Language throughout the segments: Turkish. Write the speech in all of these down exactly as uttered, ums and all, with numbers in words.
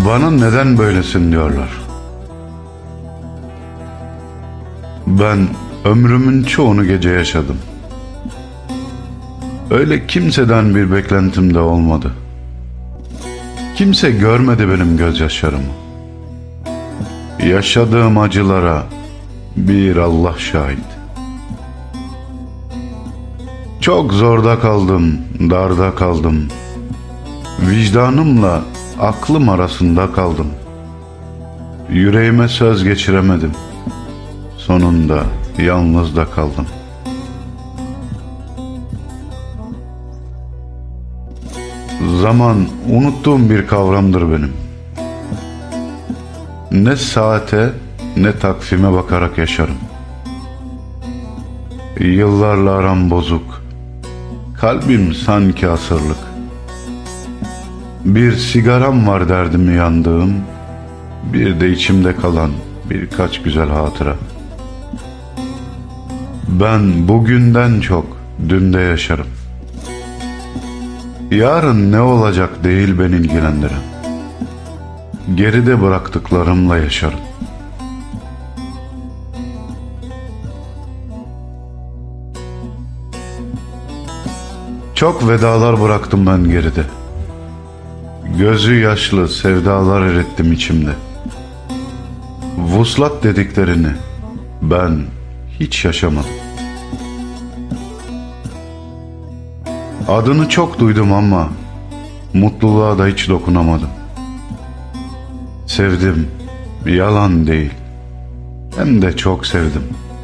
Bana neden böylesin diyorlar. Ben ömrümün çoğunu gece yaşadım. Öyle kimseden bir beklentim de olmadı. Kimse görmedi benim gözyaşlarımı. Yaşadığım acılara bir Allah şahit. Çok zorda kaldım, darda kaldım. Vicdanımla aklım arasında kaldım. Yüreğime söz geçiremedim. Sonunda yalnız da kaldım. Zaman unuttuğum bir kavramdır benim. Ne saate ne takvime bakarak yaşarım. Yıllarla aram bozuk. Kalbim sanki asırlık. Bir sigaram var derdimi yandığım, bir de içimde kalan birkaç güzel hatıra. Ben bugünden çok dünde yaşarım. Yarın ne olacak değil beni ilgilendiren. Geride bıraktıklarımla yaşarım. Çok vedalar bıraktım ben geride. Gözü yaşlı sevdalar erittim içimde. Vuslat dediklerini ben hiç yaşamadım. Adını çok duydum ama mutluluğa da hiç dokunamadım. Sevdim, yalan değil. Hem de çok sevdim.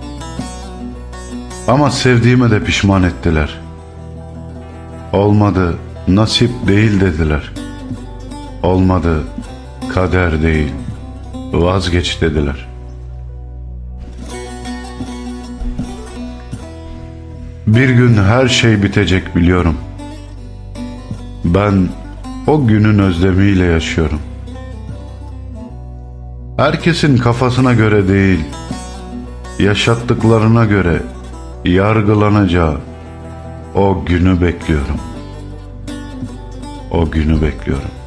Ama sevdiğime de pişman ettiler. Olmadı, nasip değil dediler. Olmadı, kader değil, vazgeç dediler. Bir gün her şey bitecek biliyorum. Ben o günün özlemiyle yaşıyorum. Herkesin kafasına göre değil, yaşattıklarına göre yargılanacağı o günü bekliyorum. O günü bekliyorum.